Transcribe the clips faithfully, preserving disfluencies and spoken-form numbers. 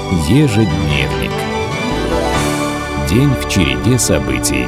Ежедневник. День в череде событий.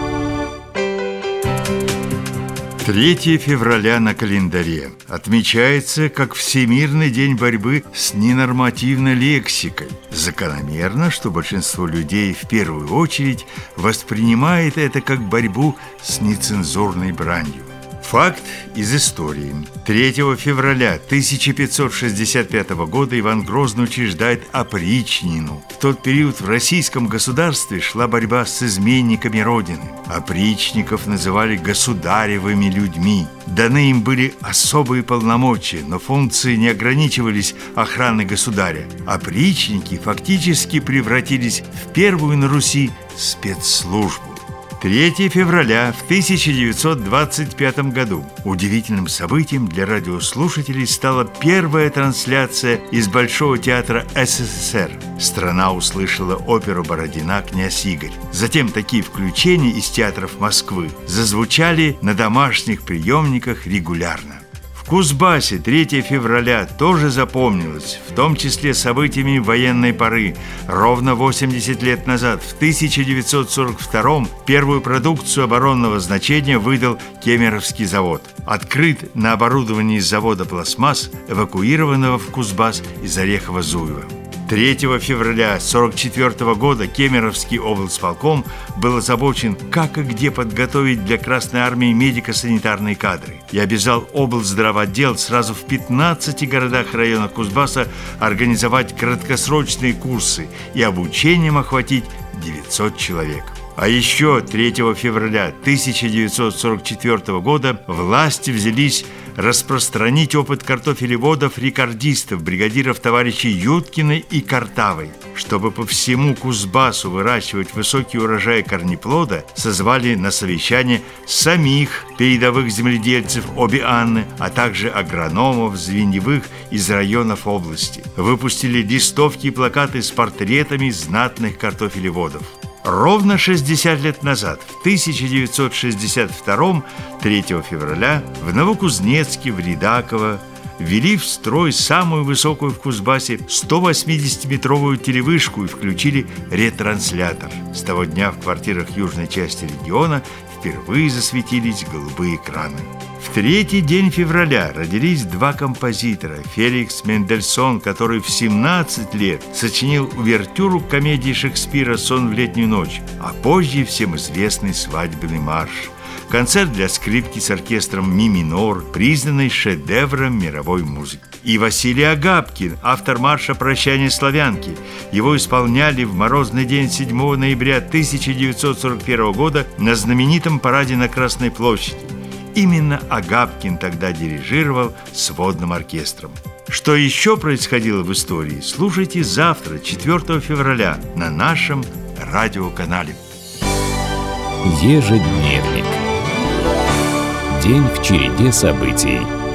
третьего февраля на календаре отмечается как Всемирный день борьбы с ненормативной лексикой. Закономерно, что большинство людей в первую очередь воспринимает это как борьбу с нецензурной бранью. Факт из истории. третьего февраля тысяча пятьсот шестьдесят пятого года Иван Грозный учреждает опричнину. В тот период в российском государстве шла борьба с изменниками Родины. Опричников называли государевыми людьми. Даны им были особые полномочия, но функции не ограничивались охраной государя. Опричники фактически превратились в первую на Руси спецслужбу. третьего февраля в тысяча девятьсот двадцать пятом году удивительным событием для радиослушателей стала первая трансляция из Большого театра СССР. Страна услышала оперу Бородина «Князь Игорь». Затем такие включения из театров Москвы зазвучали на домашних приемниках регулярно. В Кузбассе третьего февраля тоже запомнилось, в том числе событиями военной поры. Ровно восемьдесят лет назад, в тысяча девятьсот сорок втором, первую продукцию оборонного значения выдал Кемеровский завод. Открыт на оборудовании завода «Пластмасс», эвакуированного в Кузбасс из Орехово-Зуева. третьего февраля сорок четвёртого года Кемеровский облсполком был озабочен, как и где подготовить для Красной армии медико-санитарные кадры, и обязал облздравотдел сразу в пятнадцати городах и районах Кузбасса организовать краткосрочные курсы и обучением охватить девятьсот человек. А еще третьего февраля тысяча девятьсот сорок четвёртого года власти взялись распространить опыт картофелеводов-рекордистов, бригадиров товарищей Юткиной и Картавой. Чтобы по всему Кузбассу выращивать высокий урожай корнеплода, созвали на совещание самих передовых земледельцев обе Анны, а также агрономов звеньевых из районов области. Выпустили листовки и плакаты с портретами знатных картофелеводов. Ровно шестьдесят лет назад, в тысяча девятьсот шестьдесят втором, третьего февраля, в Новокузнецке, в Ридаково, ввели в строй самую высокую в Кузбассе сто восьмидесятиметровую телевышку и включили ретранслятор. С того дня в квартирах южной части региона впервые засветились голубые экраны. В третий день февраля родились два композитора. Феликс Мендельсон, который в семнадцать лет сочинил увертюру к комедии Шекспира «Сон в летнюю ночь», а позже всем известный свадебный марш. Концерт для скрипки с оркестром ми минор, признанный шедевром мировой музыки. И Василий Агапкин, автор марша «Прощание славянки». Его исполняли в морозный день седьмого ноября тысяча девятьсот сорок первого года на знаменитом параде на Красной площади. Именно Агапкин тогда дирижировал сводным оркестром. Что еще происходило в истории, слушайте завтра, четвёртого февраля, на нашем радиоканале. Ежедневник. День в череде событий.